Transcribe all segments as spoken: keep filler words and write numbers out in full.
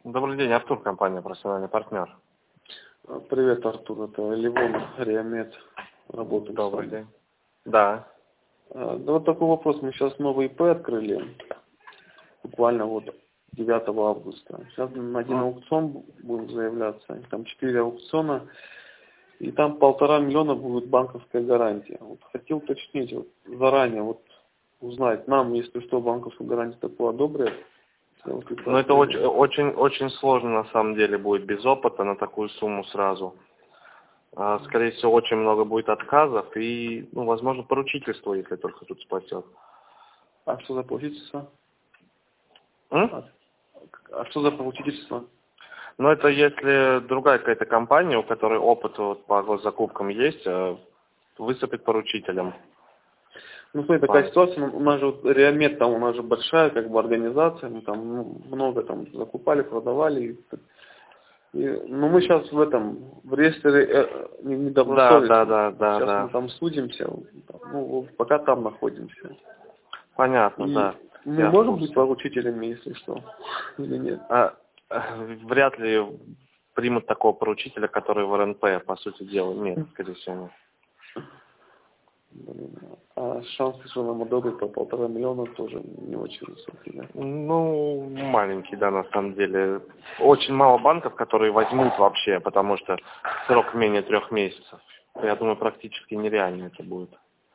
Добрый день, Артур, компания «Профессиональный партнер». Привет, Артур, это Ливон, Реамет, работаем. Добрый день. Да. Да, вот такой вопрос. Мы сейчас новый ИП открыли, буквально вот девятого августа. Сейчас на один аукцион будем заявляться. Там четыре аукциона, и там полтора миллиона будет банковская гарантия. Вот хотел уточнить, вот заранее вот узнать, нам, если что, банковскую гарантию такую одобрят. Ну, это очень, очень, очень сложно, на самом деле, будет без опыта на такую сумму сразу. Скорее всего, очень много будет отказов и, ну, возможно, поручительство, если только тут спасет. А что за поручительство? М? А что за поручительство? Ну, это если другая какая-то компания, у которой опыт вот по госзакупкам есть, выступит поручителем. Ну, смотри, такая ситуация, у нас же вот Реамет, там у нас же большая как бы организация, мы там ну, много там закупали, продавали. И, и, ну, мы сейчас в этом, в реестре э, недобросовестно. Да, да, да, да, сейчас да. мы там судимся, ну, пока там находимся. Понятно, И да. мы Я можем быть поручителями, если что, или нет? А, вряд ли примут такого поручителя, который в эр эн пэ, по сути дела. Нет, скорее всего, нет. Блин, а шансы, что нам одобрят по полтора миллиона, тоже не очень высокие, да? Ну, маленький, да, на самом деле. Очень мало банков, которые возьмут вообще, потому что срок менее трех месяцев. Я думаю, практически нереально это будет.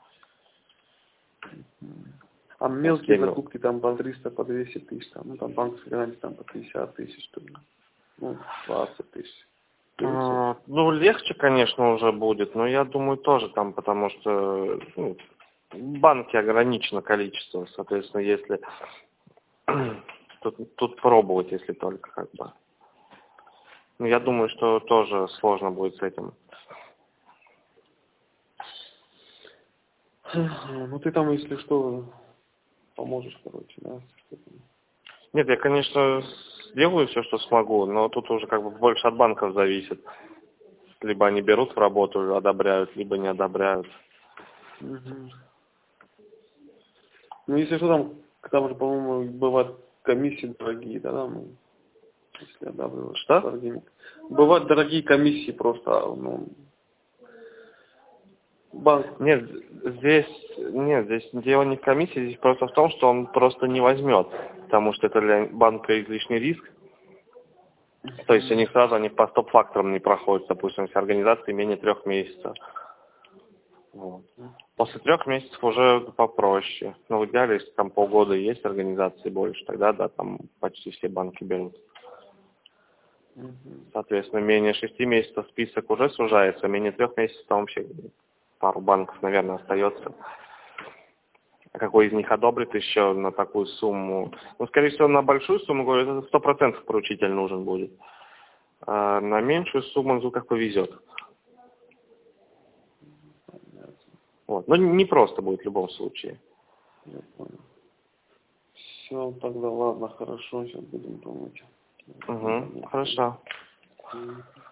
А мелкие закупки там по триста, по двести тысяч, там, ну там банковская гарантия там по пятьдесят тысяч, что ли, ну, двадцать тысяч. А, ну, легче, конечно, уже будет, но я думаю, тоже там, потому что ну, банки ограничено количество, соответственно, если тут, тут пробовать, если только как бы. Ну, я думаю, что тоже сложно будет с этим. Ну, ты там, если что, поможешь, короче, да? Нет, я, конечно, сделаю все, что смогу, но тут уже как бы больше от банков зависит. Либо они берут в работу, одобряют, либо не одобряют. Угу. Ну, если что, там, там же, по-моему, бывают комиссии дорогие, да, там, если одабривают. Что? Дорогие. Бывают дорогие комиссии просто, ну, банк. Нет, здесь, нет, здесь дело не в комиссии, здесь просто в том, что он просто не возьмет, потому что это для банка излишний риск. То есть у них сразу они по стоп-факторам не проходят, допустим, если организации менее трех месяцев. Вот. После трех месяцев уже попроще. Но в идеале, если там полгода есть организации больше, тогда да, там почти все банки берут. Соответственно, менее шести месяцев список уже сужается, менее трех месяцев там вообще пару банков, наверное, остается. А какой из них одобрит еще на такую сумму? Ну, скорее всего, на большую сумму, говорю, это сто процентов поручитель нужен будет. А на меньшую сумму, ну, как повезет. Вот. Но не просто будет в любом случае. Я понял. Все, тогда ладно, хорошо, сейчас будем думать. Угу, хорошо.